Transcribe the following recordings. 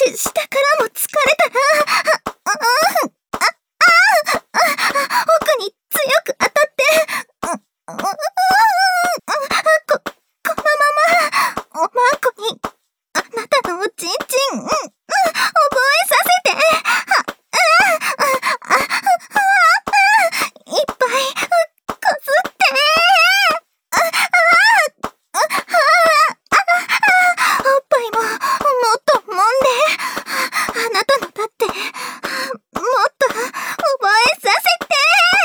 下からも疲れたな。奥に強く当たって、このまま、おまんこに、あなたのおちんちん、覚えさせて。いっぱい、こすって。おっぱいも、もっと揉んで。あなたのだって、もっと、覚えさせて。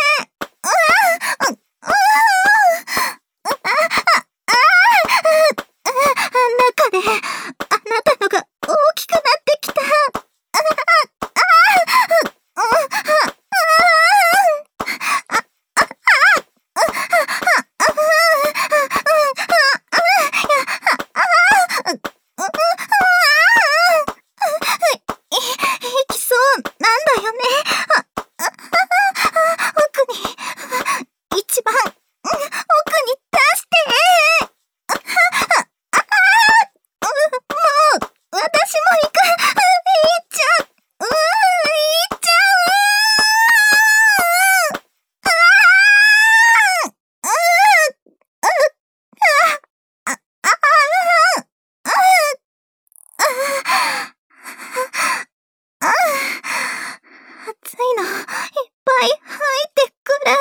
中で、あなたのが大きくなってきた。いきそうなんだよね。奥に、一番、奥に出して。もう、私も行く。行っちゃう。行っちゃ暑いの、いっぱい入ってくる。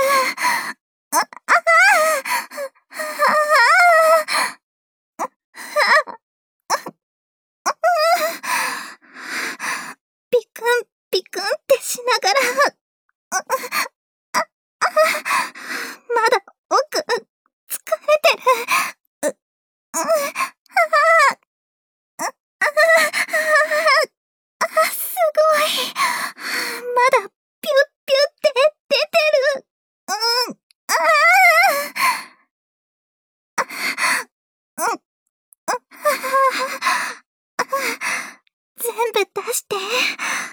ピクンピクンってしながら、まだ奥、疲れてる。すごい。まだピュッピュって出てる。全部出して。